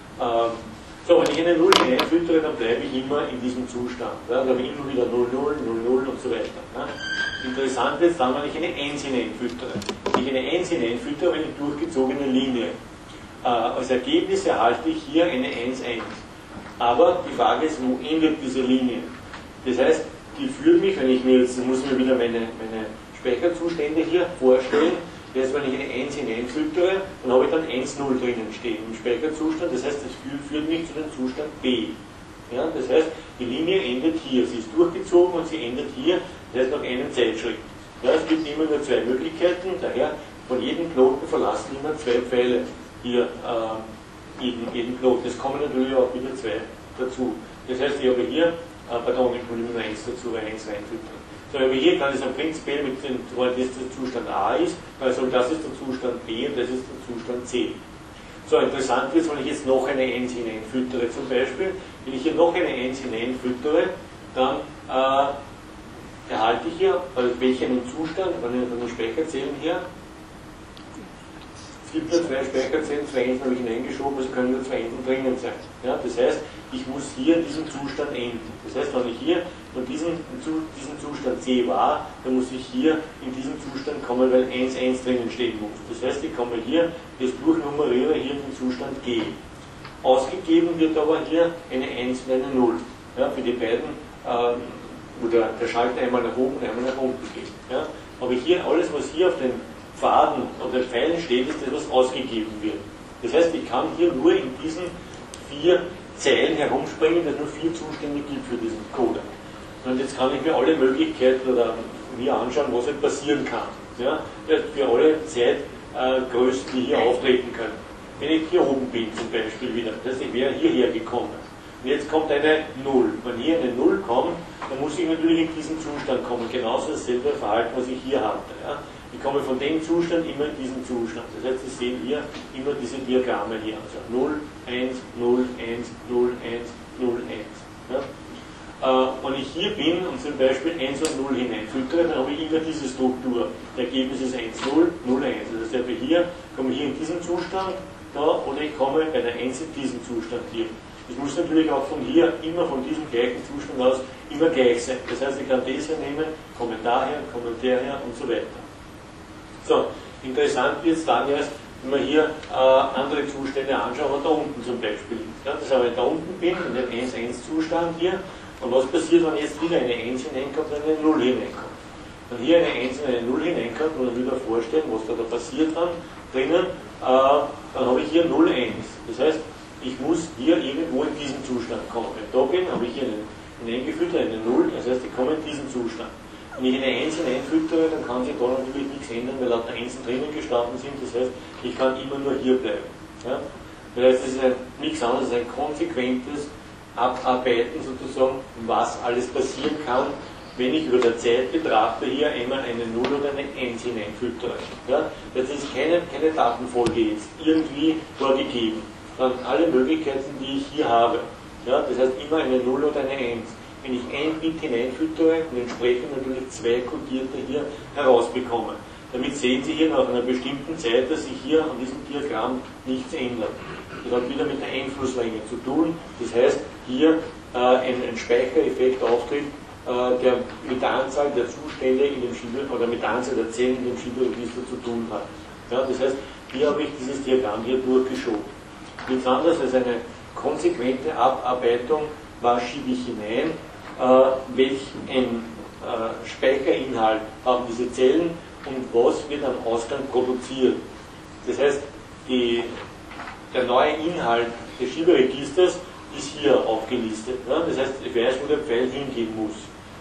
So, wenn ich eine 0 hineinfüttere, dann bleibe ich immer in diesem Zustand. Ja? Dann habe ich immer wieder 0, 0, 0, 0 und so weiter. Ja? Interessant ist dann, wenn ich eine 1 hineinfüttere. Wenn ich eine 1 hineinfüttere, habe ich eine durchgezogene Linie. Als Ergebnis erhalte ich hier eine 1, 1. Aber die Frage ist, wo endet diese Linie? Das heißt, die führt mich, wenn ich mir jetzt, muss mir wieder meine Speicherzustände hier vorstellen. Das heißt, wenn ich eine 1 hineinfüttere, dann habe ich dann 1, 0 drinnen stehen im Speicherzustand. Das heißt, das führt mich zu dem Zustand B. Ja, das heißt, die Linie endet hier. Sie ist durchgezogen und sie endet hier, das heißt nach einem Zeitschritt. Ja, es gibt immer nur 2 Möglichkeiten, daher von jedem Knoten verlassen immer 2 Pfeile hier jeden Knoten. Es kommen natürlich auch wieder 2 dazu. Das heißt, ich habe hier pardon, ich will nur 1 dazu, weil 1 reinfüttern. So, aber hier kann ich sagen, prinzipiell, mit dem, weil das der Zustand A ist, also das ist der Zustand B und das ist der Zustand C. So, interessant wird, wenn ich jetzt noch eine 1 hineinfüttere, zum Beispiel, wenn ich hier noch eine 1 hineinfüttere, dann erhalte ich hier, welchen Zustand, wenn ich von den Speicherzellen her, es gibt nur 2 Speicherzellen, 2 Enden habe ich hineingeschoben, also können nur 2 Enden drinnen sein. Ja, das heißt, ich muss hier diesen Zustand enden. Das heißt, wenn ich hier von diesem Zustand C war, dann muss ich hier in diesen Zustand kommen, weil 1, 1 drinnen stehen muss. Das heißt, ich komme hier, jetzt durchnummeriere hier den Zustand G. Ausgegeben wird aber hier eine 1 und eine 0. Ja, für die beiden, wo der Schalter einmal nach oben und einmal nach unten geht. Ja, aber hier, alles was hier auf den Pfaden oder Pfeilen steht, ist das, was ausgegeben wird. Das heißt, ich kann hier nur in diesen 4 Zeilen herumspringen, dass es nur 4 Zustände gibt für diesen Coder. Und jetzt kann ich mir alle Möglichkeiten oder mir anschauen, was halt passieren kann. Ja, für alle Zeitgrößen, die hier auftreten können. Wenn ich hier oben bin zum Beispiel wieder, das heißt, ich wäre hierher gekommen. Und jetzt kommt eine 0. Wenn hier eine 0 kommt, dann muss ich natürlich in diesen Zustand kommen. Genauso dasselbe Verhalten, was ich hier hatte. Ja. Ich komme von dem Zustand immer in diesen Zustand. Das heißt, Sie sehen hier immer diese Diagramme hier. Also 0, 1, 0, 1, 0, 1, 0, 1. Ja. Wenn ich hier bin und zum Beispiel 1 und 0 hineinfüttere, dann habe ich immer diese Struktur. Das Ergebnis ist 1, 0, 0, 1. Das heißt, hier komme ich hier in diesen Zustand da, oder ich komme bei der 1 in diesen Zustand hier. Das muss natürlich auch von hier, immer von diesem gleichen Zustand aus, immer gleich sein. Das heißt, ich kann das hier nehmen, komme daher, komme daher und so weiter. So, interessant wird es dann erst, wenn wir hier andere Zustände anschauen, da unten zum Beispiel. Ja, das heißt, wenn ich da unten bin, in dem 1-1-Zustand hier, und was passiert, wenn jetzt wieder eine 1 hineinkommt und eine 0 hineinkommt? Wenn hier eine 1 und eine 0 hineinkommt, muss man wieder vorstellen, was da passiert dann drinnen, dann habe ich hier 0, 1. Das heißt, ich muss hier irgendwo in diesen Zustand kommen. Wenn ich da bin, habe ich hier hineingefüttert, eine 0, das heißt, ich komme in diesen Zustand. Wenn ich eine 1 hineinfüttere, dann kann sich da natürlich nichts ändern, weil lauter 1 drinnen gestanden sind. Das heißt, ich kann immer nur hier bleiben. Ja? Das heißt, es ist nichts anderes als ein konsequentes Abarbeiten sozusagen, was alles passieren kann, wenn ich über der Zeit betrachte, hier einmal eine 0 oder eine 1 hineinfüttere. Ja? Das ist keine Datenfolge jetzt irgendwie vorgegeben, sondern alle Möglichkeiten, die ich hier habe. Ja? Das heißt immer eine 0 oder eine 1. Wenn ich ein Bit hineinfüttere und entsprechend natürlich 2 Codierte hier herausbekomme. Damit sehen Sie hier nach einer bestimmten Zeit, dass sich hier an diesem Diagramm nichts ändert. Das hat wieder mit der Einflusslänge zu tun. Das heißt, hier ein Speichereffekt auftritt, der mit der Anzahl der Zustände in dem oder mit der Anzahl der Zellen in dem Schieberegister zu tun hat. Ja, das heißt, hier habe ich dieses Diagramm hier durchgeschoben. Nichts anderes als eine konsequente Abarbeitung, was schiebe ich hinein, welch ein Speicherinhalt haben diese Zellen und was wird am Ausgang produziert. Das heißt, der neue Inhalt des Schieberegisters ist hier aufgelistet. Ja? Das heißt, ich weiß, wo der Pfeil hingehen muss.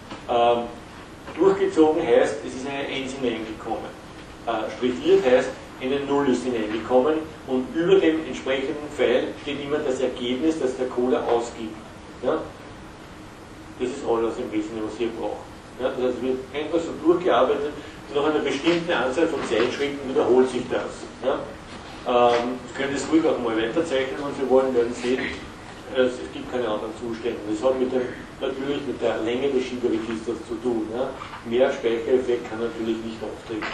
Durchgezogen heißt, es ist eine 1 hineingekommen. Strichiert heißt, eine 0 ist hineingekommen und über dem entsprechenden Pfeil steht immer das Ergebnis, das der Coder ausgibt. Ja? Das ist alles im Wesentlichen, was ihr braucht. Ja? Das heißt, es wird einfach so durchgearbeitet und nach einer bestimmten Anzahl von Zeitschritten wiederholt sich das. Ja? Sie können das ruhig auch mal weiterzeichnen, wenn Sie wollen, werden sehen, es gibt keine anderen Zustände. Das hat natürlich mit der Länge des Schieberegisters zu tun. Ja? Mehr Speichereffekt kann natürlich nicht auftreten.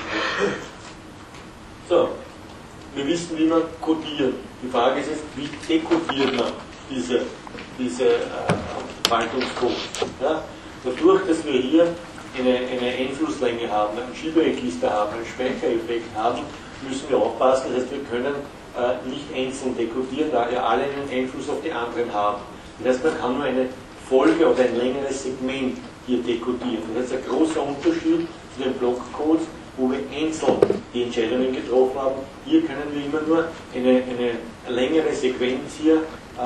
So, wir wissen, wie man codiert. Die Frage ist jetzt, wie dekodiert man diese Faltungscodes? Ja? Dadurch, dass wir hier eine Einflusslänge haben, ein Schieberegister haben, einen Speichereffekt haben, müssen wir aufpassen. Das heißt, wir können nicht einzeln dekodieren, da ja alle einen Einfluss auf die anderen haben. Das heißt, man kann nur eine Folge oder ein längeres Segment hier dekodieren. Das ist ein großer Unterschied zu den Blockcodes, wo wir einzeln die Entscheidungen getroffen haben. Hier können wir immer nur eine längere Sequenz hier,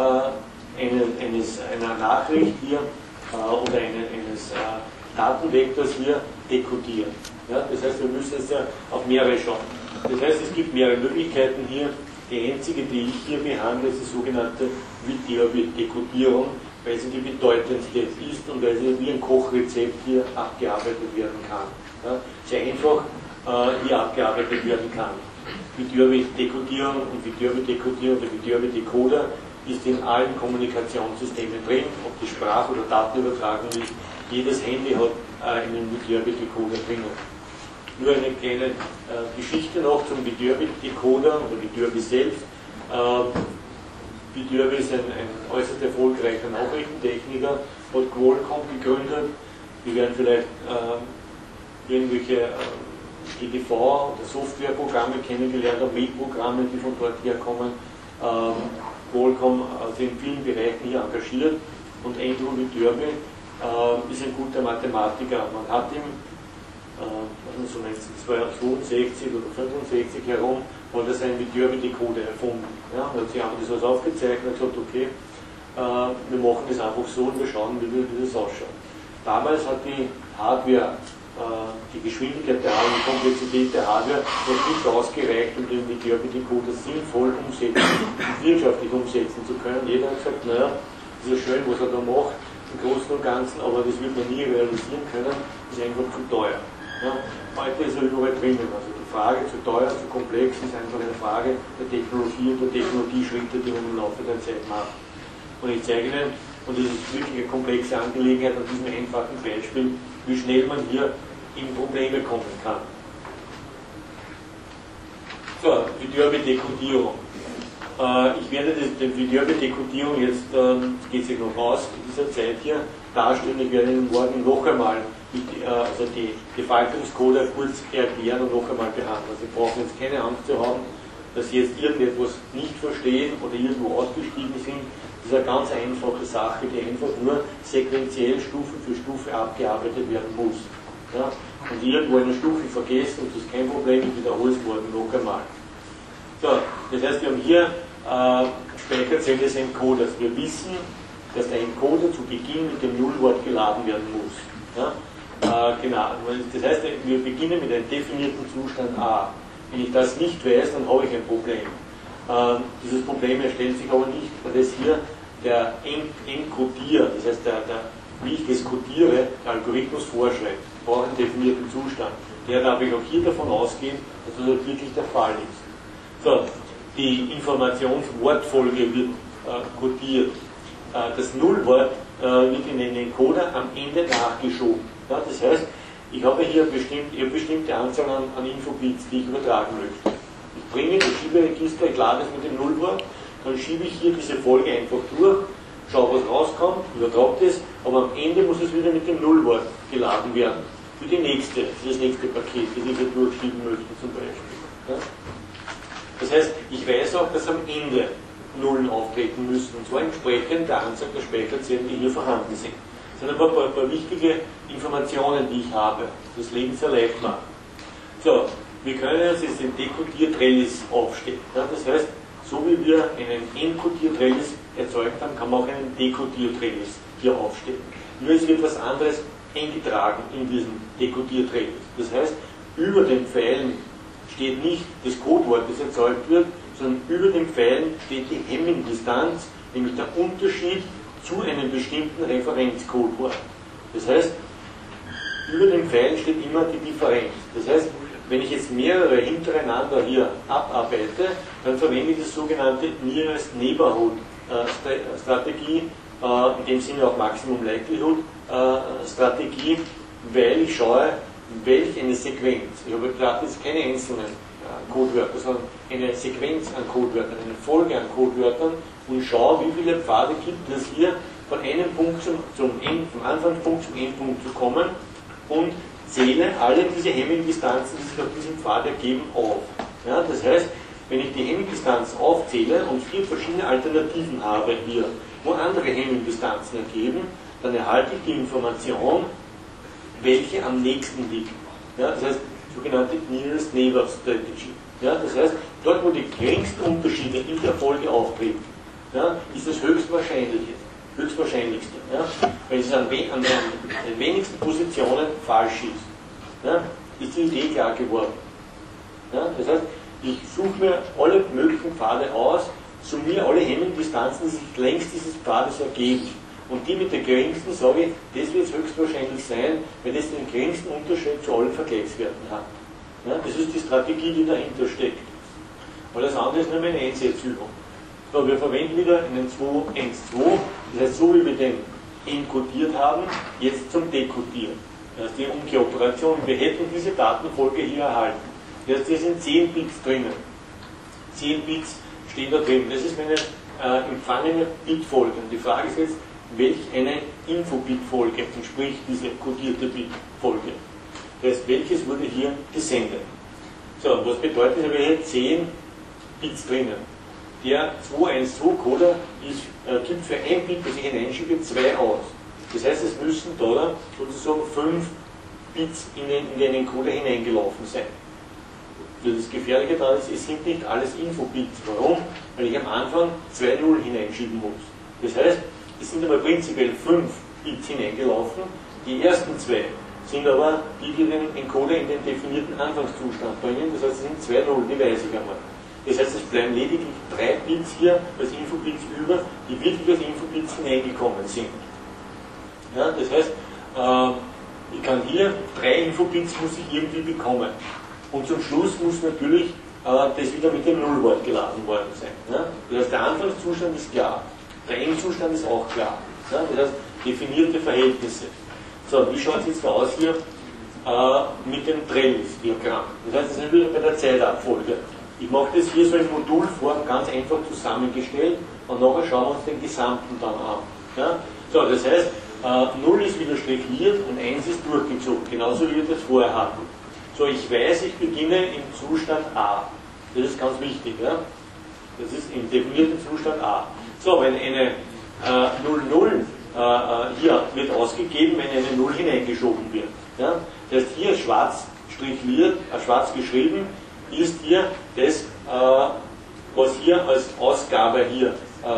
einer Nachricht hier oder eines Datenvektors hier dekodieren. Ja, das heißt, wir müssen jetzt ja auf mehrere schauen. Das heißt, es gibt mehrere Möglichkeiten hier. Die einzige, die ich hier behandle, ist die sogenannte Videodekodierung. weil sie die bedeutendste ist und weil sie wie ein Kochrezept hier abgearbeitet werden kann. Ja, sehr einfach hier abgearbeitet werden kann. Viterbi-Dekodierung und Viterbi-Dekodierung oder Viterbi-Decoder ist in allen Kommunikationssystemen drin, ob die Sprach- oder Datenübertragung ist. Jedes Handy hat einen Viterbi-Decoder drinnen. Nur eine kleine Geschichte noch zum Viterbi-Decoder oder Viterbi selbst. Viterbi ist ein äußerst erfolgreicher Nachrichtentechniker, hat Qualcomm gegründet. Wir werden vielleicht irgendwelche EDV oder Softwareprogramme kennengelernt haben, Mailprogramme, die von dort herkommen. Qualcomm in vielen Bereichen hier engagiert und Andrew Viterbi ist ein guter Mathematiker. Man hat ihm so 1962 oder 65 herum hat er seinen Viterbi-Decoder erfunden. Ja, und sie haben das alles aufgezeichnet und gesagt, okay, wir machen das einfach so und wir schauen, wie das ausschaut. Damals hat die Hardware, die Geschwindigkeit der Hardware, die Komplexität der Hardware noch nicht ausgereicht, um den Viterbi-Decoder sinnvoll umsetzen, wirtschaftlich umsetzen zu können. Jeder hat gesagt, naja, das ist ja schön, was er da macht, im Großen und Ganzen, aber das wird man nie realisieren können, das ist einfach zu teuer. Ja, heute ist er überall drinnen. Also die Frage zu teuer, zu komplex ist einfach eine Frage der Technologie und der Technologieschritte, die man im Laufe der Zeit macht. Und ich zeige Ihnen, und das ist wirklich eine komplexe Angelegenheit an diesem einfachen Beispiel, wie schnell man hier in Probleme kommen kann. So, Viterbi-Dekodierung. Ich werde die Viterbi-Dekodierung jetzt, geht sich noch aus, in dieser Zeit hier darstellen. Ich werde Ihnen morgen noch einmal also die Faltungscoder kurz erklären und noch einmal behandeln. Sie brauchen jetzt keine Angst zu haben, dass Sie jetzt irgendetwas nicht verstehen oder irgendwo ausgestiegen sind. Das ist eine ganz einfache Sache, die einfach nur sequenziell Stufe für Stufe abgearbeitet werden muss. Ja? Und irgendwo eine Stufe vergessen, und das ist kein Problem, ich wiederhole es morgen noch einmal. So, das heißt, wir haben hier Speicherzellen des Encoders. Wir wissen, dass der Encoder zu Beginn mit dem Nullwort geladen werden muss. Ja? Genau, das heißt, wir beginnen mit einem definierten Zustand A. Wenn ich das nicht weiß, dann habe ich ein Problem. Dieses Problem erstellt sich aber nicht, weil das hier der Encodier, das heißt, wie ich das codiere, der Algorithmus vorschreibt. Ich brauche einen definierten Zustand. Der darf ich auch hier davon ausgehen, dass das wirklich der Fall ist. So, die Informationswortfolge wird codiert. Das Nullwort wird in den Encoder am Ende nachgeschoben. Ja, das heißt, ich habe hier eine bestimmte Anzahl an Infobits, die ich übertragen möchte. Ich bringe das Schieberegister, ich lade es mit dem Nullwort, dann schiebe ich hier diese Folge einfach durch, schaue, was rauskommt, übertrage das, aber am Ende muss es wieder mit dem Nullwort geladen werden. Für das nächste Paket, das ich hier durchschieben möchte zum Beispiel. Ja? Das heißt, ich weiß auch, dass am Ende Nullen auftreten müssen, und zwar entsprechend der Anzahl der Speicherzellen, die hier vorhanden sind. Das sind aber ein paar wichtige Informationen, die ich habe, das Leben sehr leicht machen. So, wir können uns jetzt den Dekodier-Trellis aufstellen. Ja, das heißt, so wie wir einen Encodier-Trellis erzeugt haben, kann man auch einen Dekodier-Trellis hier aufstellen. Nur es wird etwas anderes eingetragen in diesem Dekodier-Trellis. Das heißt, über den Pfeilen steht nicht das Codewort, das erzeugt wird, sondern über den Pfeilen steht die Hemming-Distanz, nämlich der Unterschied zu einem bestimmten Referenzcodewort. Das heißt, über den Pfeilen steht immer die Differenz. Das heißt, wenn ich jetzt mehrere hintereinander hier abarbeite, dann verwende ich das sogenannte Nearest Neighborhood Strategie, in dem Sinne auch Maximum Likelihood Strategie, weil ich schaue, welche eine Sequenz. Ich habe gerade jetzt keine einzelnen Codewörter, sondern eine Sequenz an Codewörtern, eine Folge an Codewörtern und schaue, wie viele Pfade gibt es hier, von einem Punkt vom Anfangspunkt zum Endpunkt zu kommen und zähle alle diese Hemming-Distanzen, die sich auf diesem Pfad ergeben, auf. Ja, das heißt, wenn ich die Hemming-Distanz aufzähle und 4 verschiedene Alternativen habe hier, wo andere Hemming-Distanzen ergeben, dann erhalte ich die Information, welche am nächsten liegt. Ja, das heißt, sogenannte Nearest Neighbor Strategy. Ja, das heißt, dort wo die geringsten Unterschiede in der Folge auftreten, ja, ist das höchstwahrscheinlichste. Ja, weil es an den wenigsten Positionen falsch ist. Ja, ist die Idee klar geworden. Ja, das heißt, ich suche mir alle möglichen Pfade aus, summiere alle Hemming-Distanzen, die sich längs dieses Pfades ergeben Und die mit der geringsten sage ich, das wird höchstwahrscheinlich sein, weil das den geringsten Unterschied zu allen Vergleichswerten hat. Ja, das ist die Strategie, die dahinter steckt. Alles andere ist nur eine Einsatzübung. So, wir verwenden wieder einen 2-1-2, das heißt, so wie wir den encodiert haben, jetzt zum Dekodieren. Das ist die Umkehroperation. Wir hätten diese Datenfolge hier erhalten. Das heißt, hier sind 10 Bits drinnen. 10 Bits stehen da drin. Das ist meine empfangene Bitfolge. Und die Frage ist jetzt, welch eine Infobitfolge entspricht diese codierte Bitfolge. Das heißt, welches wurde hier gesendet. So, was bedeutet, ich habe hier 10 Bits drinnen. Der 212-Coder gibt für ein Bit, das ich hineinschiebe, 2 aus. Das heißt, es müssen da sozusagen 5 Bits in den Encoder hineingelaufen sein. Das Gefährliche daran ist, es sind nicht alles Infobits. Warum? Weil ich am Anfang 2 0 hineinschieben muss. Das heißt, es sind aber prinzipiell 5 Bits hineingelaufen. Die ersten 2 sind aber die, die den Encoder in den definierten Anfangszustand bringen. Das heißt, es sind 2 0, die weiß ich einmal. Das heißt, es bleiben lediglich 3 Bits hier als Infobits über, die wirklich als Infobits hineingekommen sind. Ja, das heißt, ich kann hier 3 Infobits muss ich irgendwie bekommen. Und zum Schluss muss natürlich das wieder mit dem Nullwort geladen worden sein. Ja? Das heißt, der Anfangszustand ist klar, der Endzustand ist auch klar. Ja? Das heißt, definierte Verhältnisse. So, wie schaut es jetzt aus hier mit dem Trellis-Diagramm? Das heißt, das sind wir bei der Zeitabfolge. Ich mache das hier so in Modulform ganz einfach zusammengestellt und nachher schauen wir uns den Gesamten dann an. Ja? So, das heißt, 0 ist wieder strichliert und 1 ist durchgezogen, genauso wie wir das vorher hatten. So, ich weiß, ich beginne im Zustand A. Das ist ganz wichtig. Ja? Das ist im definierten Zustand A. So, wenn eine 00 hier wird ausgegeben, wenn eine 0 hineingeschoben wird. Ja? Das heißt, hier schwarz strichliert, schwarz geschrieben, ist hier das, was hier als Ausgabe hier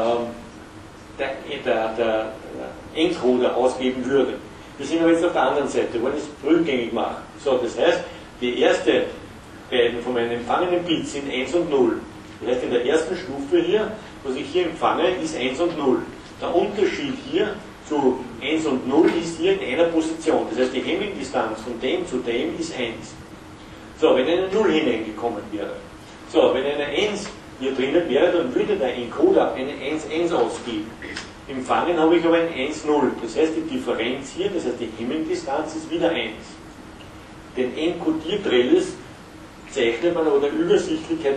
der Encoder ausgeben würde. Wir sind aber jetzt auf der anderen Seite, wollen es rückgängig machen. So, das heißt, die ersten beiden von meinen empfangenen Bits sind 1 und 0. Das heißt, in der ersten Stufe hier, was ich hier empfange, ist 1 und 0. Der Unterschied hier zu 1 und 0 ist hier in einer Position. Das heißt, die Hemmingdistanz von dem zu dem ist 1. So, wenn eine 0 hineingekommen wäre. So, wenn eine 1 hier drinnen wäre, dann würde der Encoder eine 1,1 ausgeben. Empfangen habe ich aber ein 1,0. Das heißt, die Differenz hier, das heißt die Hemmingdistanz ist wieder 1. Den Encodiertrellis zeichnet man aber der Übersichtlichkeit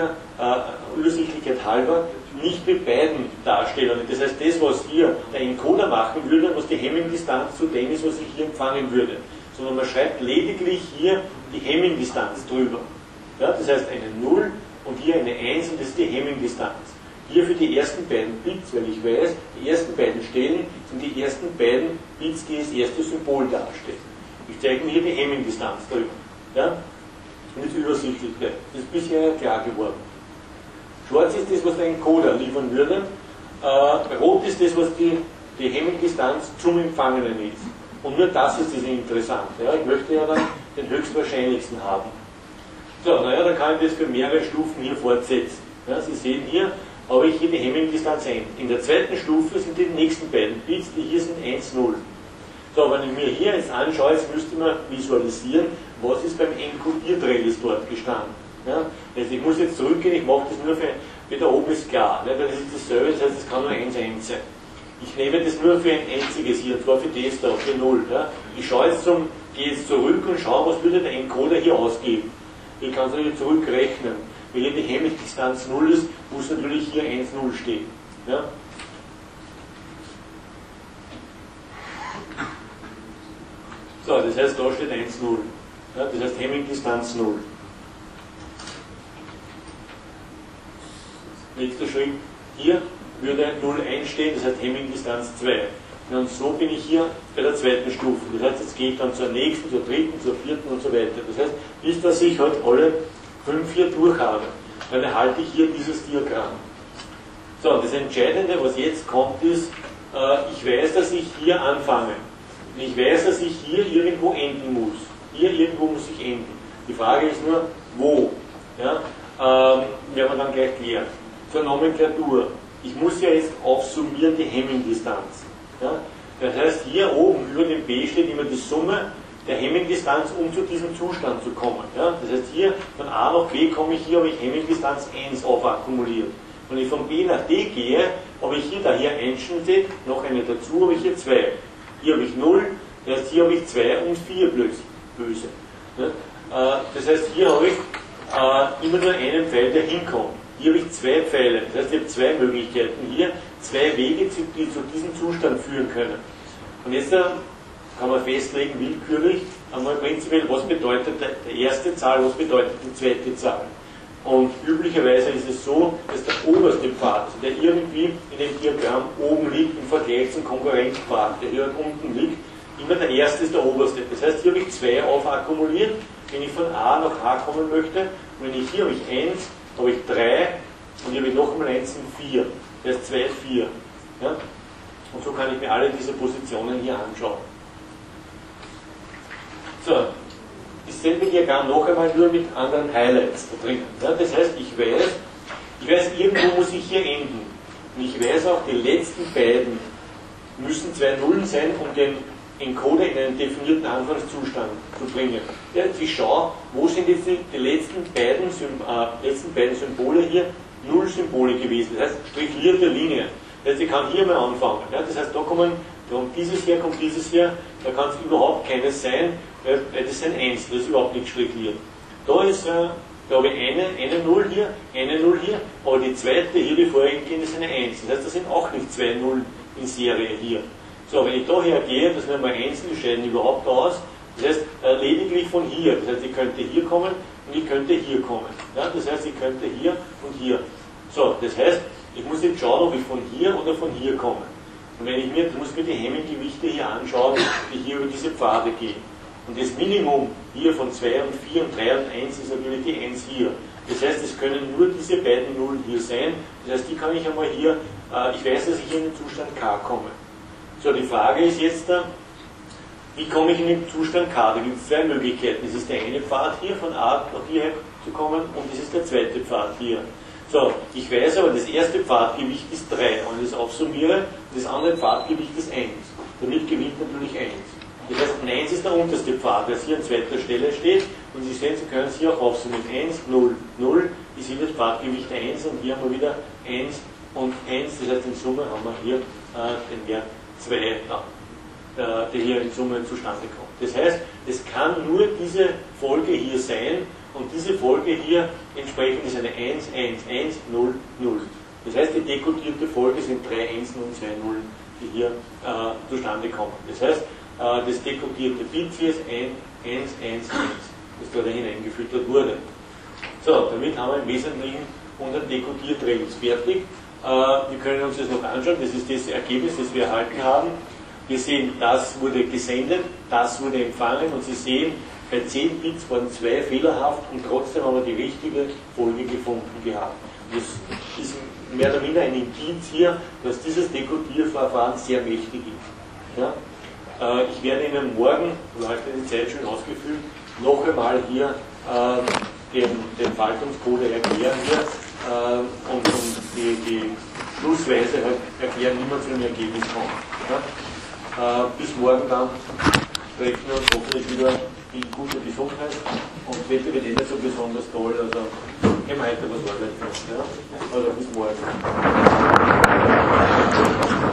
halber nicht mit beiden Darstellern. Das heißt, das, was hier der Encoder machen würde, was die Hemmingdistanz zu dem ist, was ich hier empfangen würde. Sondern man schreibt lediglich hier die Hemmingdistanz drüber. Ja, das heißt eine 0 und hier eine 1 und das ist die Hemmingdistanz. Hier für die ersten beiden Bits, weil ich weiß, die ersten beiden Stellen sind die ersten beiden Bits, die das erste Symbol darstellen. Ich zeichne hier die Hemmingdistanz drüber. Ja? Mit Übersichtlichkeit. Das ist bisher klar geworden. Schwarz ist das, was der Encoder liefern würde. Rot ist das, was die Hemmingdistanz zum Empfangenen ist. Und nur das ist das Interessante. Ja? Ich möchte ja dann den höchstwahrscheinlichsten haben. So, naja, dann kann ich das für mehrere Stufen hier fortsetzen. Ja, Sie sehen hier, habe ich hier die Hemmingdistanz 1. In der zweiten Stufe sind die nächsten beiden Bits, die hier sind 1, 0. So, wenn ich mir hier jetzt anschaue, jetzt müsste man visualisieren, was ist beim Encodiertrellis dort gestanden. Ja? Also ich muss jetzt zurückgehen, ich mache das nur für da oben ist klar, ne? Weil das ist dasselbe, das heißt, es kann nur 1, 1 sein. Ich nehme das nur für ein einziges hier, und zwar für das da, für 0. Ja? Ich schaue jetzt gehe jetzt zurück und schaue, was würde der Encoder hier ausgeben. Ich kann es natürlich zurückrechnen. Wenn hier die Hemmingdistanz 0 ist, muss natürlich hier 1, 0 stehen. Ja? So, das heißt, da steht 1, 0. Ja, das heißt Hemmingdistanz 0. Nächster Schritt, hier würde 0 einstehen, das heißt Hemmingdistanz 2. Und so bin ich hier bei der zweiten Stufe. Das heißt, jetzt gehe ich dann zur nächsten, zur dritten, zur vierten und so weiter. Das heißt, bis dass ich halt alle 5 hier durch habe, dann erhalte ich hier dieses Diagramm. So, das Entscheidende, was jetzt kommt, ist, ich weiß, dass ich hier anfange. Und ich weiß, dass ich hier irgendwo enden muss. Hier irgendwo muss ich enden. Die Frage ist nur, wo? Ja? Werden wir dann gleich klären. Zur Nomenklatur. Ich muss ja jetzt aufsummieren die Hemmingdistanz. Ja? Das heißt, hier oben über dem B steht immer die Summe der Hemmingdistanz, um zu diesem Zustand zu kommen. Ja? Das heißt, hier von A nach B komme ich, hier habe ich Hemmingdistanz 1 aufakkumuliert. Wenn ich von B nach D gehe, habe ich hier, da hier 1 steht, noch eine dazu, habe ich hier 2. Hier habe ich 0, das heißt, hier habe ich 2 und 4 böse. Ja? Das heißt, hier habe ich immer nur einen Pfeil, der hinkommt. Hier habe ich 2 Pfeile, das heißt, ich habe 2 Möglichkeiten hier, 2 Wege, die zu diesem Zustand führen können. Und jetzt kann man festlegen, willkürlich, einmal prinzipiell, was bedeutet die erste Zahl, was bedeutet die zweite Zahl. Und üblicherweise ist es so, dass der oberste Pfad, der irgendwie in dem Diagramm oben liegt, im Vergleich zum Konkurrenzpfad, der hier unten liegt, immer der erste ist der oberste. Das heißt, hier habe ich 2 aufakkumuliert, wenn ich von A nach H kommen möchte. Und wenn ich hier habe ich 1, habe ich 3 und hier habe ich nochmal 1 sind 4. Das heißt 2, 4. Ja? Und so kann ich mir alle diese Positionen hier anschauen. So, dasselbe Diagramm noch einmal, nur mit anderen Highlights da drin. Ja? Das heißt, ich weiß, irgendwo muss ich hier enden. Und ich weiß auch, die letzten beiden müssen 2 Nullen sein, um den Encoder in einen definierten Anfangszustand zu bringen. Ja, ich schaue, wo sind jetzt die letzten beiden Symbole hier Null-Symbole gewesen, das heißt strichlierte Linien. Das heißt, ich kann hier mal anfangen. Ja, das heißt, da kommt dieses her, da kann es überhaupt keines sein, weil das ist ein 1, das ist überhaupt nicht strichliert. Da habe ich eine Null hier, aber die zweite hier, die vorhergehende, ist eine 1. Das heißt, da sind auch nicht 2 Nullen in Serie hier. So, wenn ich da hergehe, das sind einmal Einsen, die scheiden überhaupt aus. Das heißt, lediglich von hier. Das heißt, ich könnte hier kommen und ich könnte hier kommen. Ja, das heißt, ich könnte hier und hier. So, das heißt, ich muss jetzt schauen, ob ich von hier oder von hier komme. Und wenn ich muss mir die Hemminggewichte hier anschauen, die hier über diese Pfade gehen. Und das Minimum hier von 2 und 4 und 3 und 1 ist natürlich die 1 hier. Das heißt, es können nur diese beiden Nullen hier sein. Das heißt, die kann ich einmal hier, ich weiß, dass ich in den Zustand K komme. So, die Frage ist jetzt, wie komme ich in den Zustand K? Da gibt es 2 Möglichkeiten. Das ist der eine Pfad hier, von A nach hierher zu kommen, und das ist der zweite Pfad hier. So, ich weiß aber, das erste Pfadgewicht ist 3, und ich das aufsummiere, und das andere Pfadgewicht ist 1. Damit gewinnt natürlich 1. Das heißt, 1 ist der unterste Pfad, der hier an zweiter Stelle steht, und Sie sehen, Sie können es hier auch aufsummieren. 1, 0, 0 ist hier das Pfadgewicht 1, und hier haben wir wieder 1 und 1, das heißt, in Summe haben wir hier den Wert 2, der hier in Summe zustande kommt. Das heißt, es kann nur diese Folge hier sein, und diese Folge hier entsprechend ist eine 1, 1, 1, 0, 0. Das heißt, die dekodierte Folge sind 3 Einsen und 2 Nullen, die hier zustande kommen. Das heißt, das dekodierte Bit hier ist 1, 1, 1, 1, das dort hineingefüttert wurde. So, damit haben wir im Wesentlichen unser Dekodiert-Rails fertig. Wir können uns das noch anschauen, das ist das Ergebnis, das wir erhalten haben. Wir sehen, das wurde gesendet, das wurde empfangen, und Sie sehen, bei 10 Bits waren 2 fehlerhaft, und trotzdem haben wir die richtige Folge gefunden gehabt. Das ist mehr oder minder ein Indiz hier, dass dieses Dekodierverfahren sehr mächtig ist. Ja? Ich werde Ihnen morgen, oder heute die Zeit schön ausgefüllt, noch einmal hier den Faltungscode erklären hier, und die Schlussweise halt erklären, wie man zu einem Ergebnis kommt. Ja? Bis morgen dann sprechen wir uns hoffentlich wieder in guter Gesundheit, und das Wetter wird nicht so besonders toll, also können wir heute was arbeiten. Ja? Also bis morgen.